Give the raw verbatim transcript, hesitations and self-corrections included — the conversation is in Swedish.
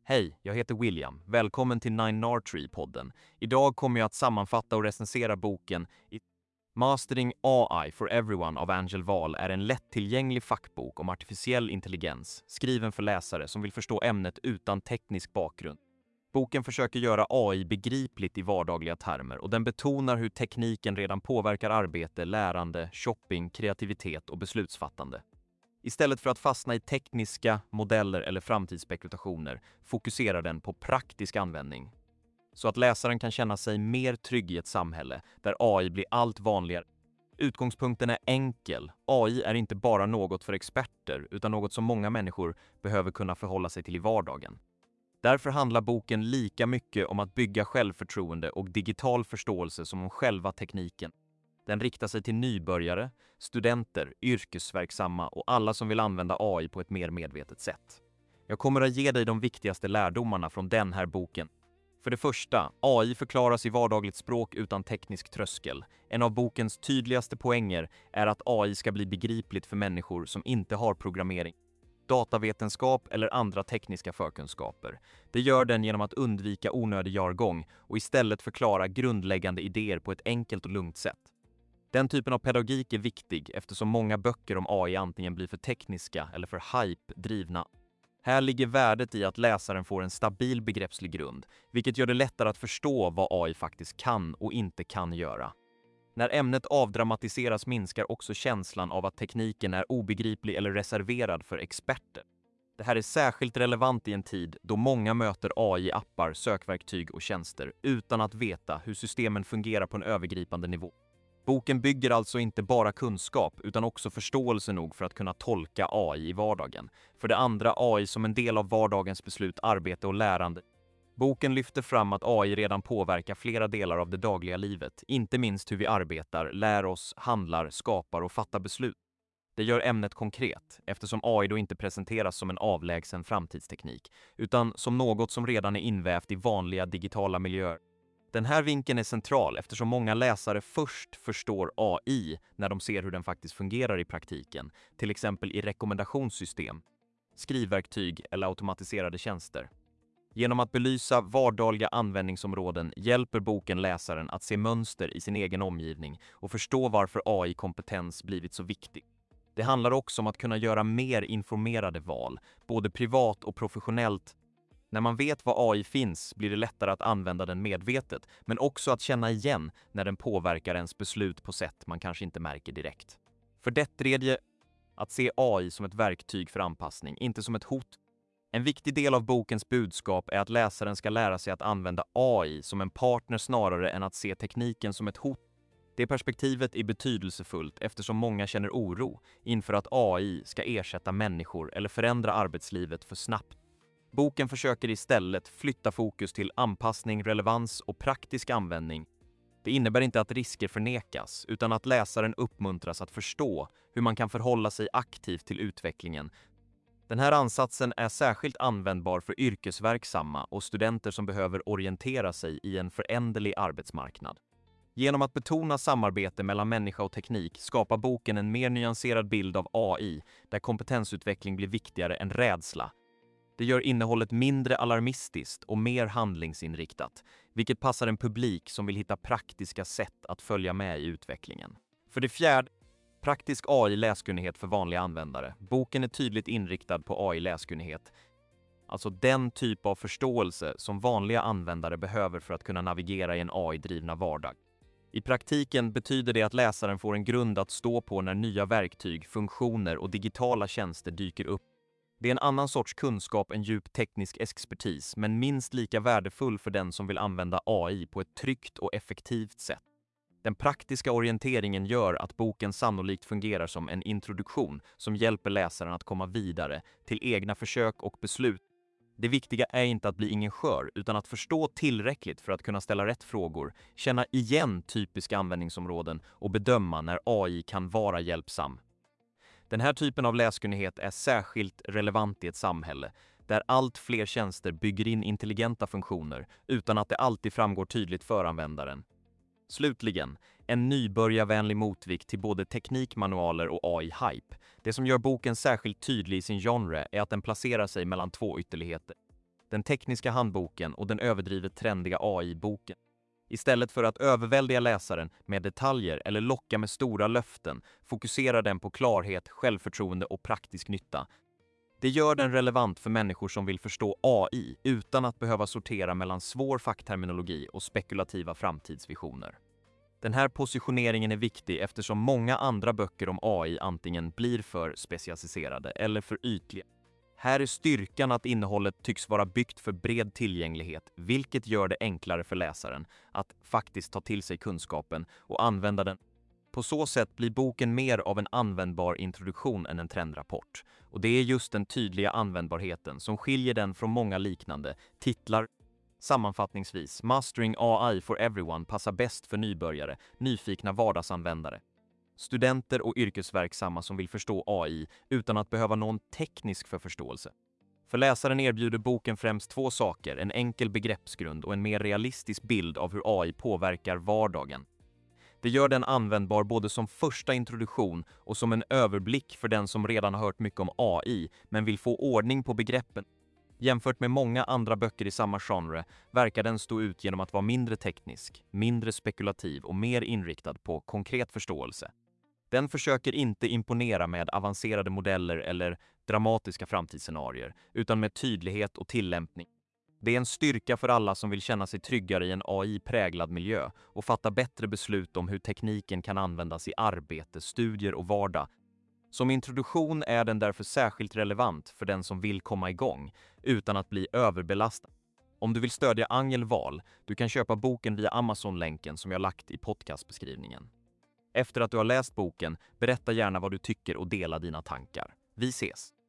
Hej, jag heter William. Välkommen till Nine Nartree-podden. Idag kommer jag att sammanfatta och recensera boken i Mastering A I for Everyone av Angel Wahl är en lättillgänglig fackbok om artificiell intelligens, skriven för läsare som vill förstå ämnet utan teknisk bakgrund. Boken försöker göra A I begripligt i vardagliga termer och den betonar hur tekniken redan påverkar arbete, lärande, shopping, kreativitet och beslutsfattande. Istället för att fastna i tekniska modeller eller framtidsspekulationer fokuserar den på praktisk användning. Så att läsaren kan känna sig mer trygg i ett samhälle där A I blir allt vanligare. Utgångspunkten är enkel. A I är inte bara något för experter utan något som många människor behöver kunna förhålla sig till i vardagen. Därför handlar boken lika mycket om att bygga självförtroende och digital förståelse som om själva tekniken. Den riktar sig till nybörjare, studenter, yrkesverksamma och alla som vill använda A I på ett mer medvetet sätt. Jag kommer att ge dig de viktigaste lärdomarna från den här boken. För det första, A I förklaras i vardagligt språk utan teknisk tröskel. En av bokens tydligaste poänger är att A I ska bli begripligt för människor som inte har programmering, datavetenskap eller andra tekniska förkunskaper. Det gör den genom att undvika onödig jargong och istället förklara grundläggande idéer på ett enkelt och lugnt sätt. Den typen av pedagogik är viktig eftersom många böcker om A I antingen blir för tekniska eller för hype-drivna. Här ligger värdet i att läsaren får en stabil begreppslig grund, vilket gör det lättare att förstå vad A I faktiskt kan och inte kan göra. När ämnet avdramatiseras minskar också känslan av att tekniken är obegriplig eller reserverad för experter. Det här är särskilt relevant i en tid då många möter A I-appar, sökverktyg och tjänster utan att veta hur systemen fungerar på en övergripande nivå. Boken bygger alltså inte bara kunskap utan också förståelse nog för att kunna tolka A I i vardagen. För det andra, A I som en del av vardagens beslut, arbete och lärande. Boken lyfter fram att A I redan påverkar flera delar av det dagliga livet, inte minst hur vi arbetar, lär oss, handlar, skapar och fattar beslut. Det gör ämnet konkret, eftersom A I då inte presenteras som en avlägsen framtidsteknik, utan som något som redan är invävt i vanliga digitala miljöer. Den här vinkeln är central eftersom många läsare först förstår A I när de ser hur den faktiskt fungerar i praktiken, till exempel i rekommendationssystem, skrivverktyg eller automatiserade tjänster. Genom att belysa vardagliga användningsområden hjälper boken läsaren att se mönster i sin egen omgivning och förstå varför A I-kompetens blivit så viktig. Det handlar också om att kunna göra mer informerade val, både privat och professionellt. När man vet vad A I finns blir det lättare att använda den medvetet, men också att känna igen när den påverkar ens beslut på sätt man kanske inte märker direkt. För det tredje, att se A I som ett verktyg för anpassning, inte som ett hot. En viktig del av bokens budskap är att läsaren ska lära sig att använda A I som en partner snarare än att se tekniken som ett hot. Det perspektivet är betydelsefullt eftersom många känner oro inför att A I ska ersätta människor eller förändra arbetslivet för snabbt. Boken försöker istället flytta fokus till anpassning, relevans och praktisk användning. Det innebär inte att risker förnekas, utan att läsaren uppmuntras att förstå hur man kan förhålla sig aktivt till utvecklingen. Den här ansatsen är särskilt användbar för yrkesverksamma och studenter som behöver orientera sig i en föränderlig arbetsmarknad. Genom att betona samarbete mellan människa och teknik skapar boken en mer nyanserad bild av A I, där kompetensutveckling blir viktigare än rädsla. Det gör innehållet mindre alarmistiskt och mer handlingsinriktat, vilket passar en publik som vill hitta praktiska sätt att följa med i utvecklingen. För det fjärde, praktisk A I-läskunnighet för vanliga användare. Boken är tydligt inriktad på A I-läskunnighet, alltså den typ av förståelse som vanliga användare behöver för att kunna navigera i en A I-drivna vardag. I praktiken betyder det att läsaren får en grund att stå på när nya verktyg, funktioner och digitala tjänster dyker upp. Det är en annan sorts kunskap än djup teknisk expertis, men minst lika värdefull för den som vill använda A I på ett tryggt och effektivt sätt. Den praktiska orienteringen gör att boken sannolikt fungerar som en introduktion som hjälper läsaren att komma vidare till egna försök och beslut. Det viktiga är inte att bli ingenjör utan att förstå tillräckligt för att kunna ställa rätt frågor, känna igen typiska användningsområden och bedöma när A I kan vara hjälpsam. Den här typen av läskunnighet är särskilt relevant i ett samhälle där allt fler tjänster bygger in intelligenta funktioner utan att det alltid framgår tydligt för användaren. Slutligen, en nybörjarvänlig motvikt till både teknikmanualer och A I-hype. Det som gör boken särskilt tydlig i sin genre är att den placerar sig mellan två ytterligheter. den tekniska handboken och den överdrivet trendiga A I-boken. Istället för att överväldiga läsaren med detaljer eller locka med stora löften fokuserar den på klarhet, självförtroende och praktisk nytta. Det gör den relevant för människor som vill förstå A I utan att behöva sortera mellan svår fackterminologi och spekulativa framtidsvisioner. Den här positioneringen är viktig eftersom många andra böcker om A I antingen blir för specialiserade eller för ytliga. Här är styrkan att innehållet tycks vara byggt för bred tillgänglighet, vilket gör det enklare för läsaren att faktiskt ta till sig kunskapen och använda den. På så sätt blir boken mer av en användbar introduktion än en trendrapport. Och det är just den tydliga användbarheten som skiljer den från många liknande titlar. Sammanfattningsvis, Mastering A I for Everyone passar bäst för nybörjare, nyfikna vardagsanvändare, studenter och yrkesverksamma som vill förstå A I utan att behöva någon teknisk för förståelse. För läsaren erbjuder boken främst två saker, en enkel begreppsgrund och en mer realistisk bild av hur A I påverkar vardagen. Det gör den användbar både som första introduktion och som en överblick för den som redan har hört mycket om A I men vill få ordning på begreppen. Jämfört med många andra böcker i samma genre verkar den stå ut genom att vara mindre teknisk, mindre spekulativ och mer inriktad på konkret förståelse. Den försöker inte imponera med avancerade modeller eller dramatiska framtidsscenarier, utan med tydlighet och tillämpning. Det är en styrka för alla som vill känna sig tryggare i en A I-präglad miljö och fatta bättre beslut om hur tekniken kan användas i arbete, studier och vardag. Som introduktion är den därför särskilt relevant för den som vill komma igång utan att bli överbelastad. Om du vill stödja Angel Wahl, du kan köpa boken via Amazon-länken som jag lagt i podcastbeskrivningen. Efter att du har läst boken, berätta gärna vad du tycker och dela dina tankar. Vi ses!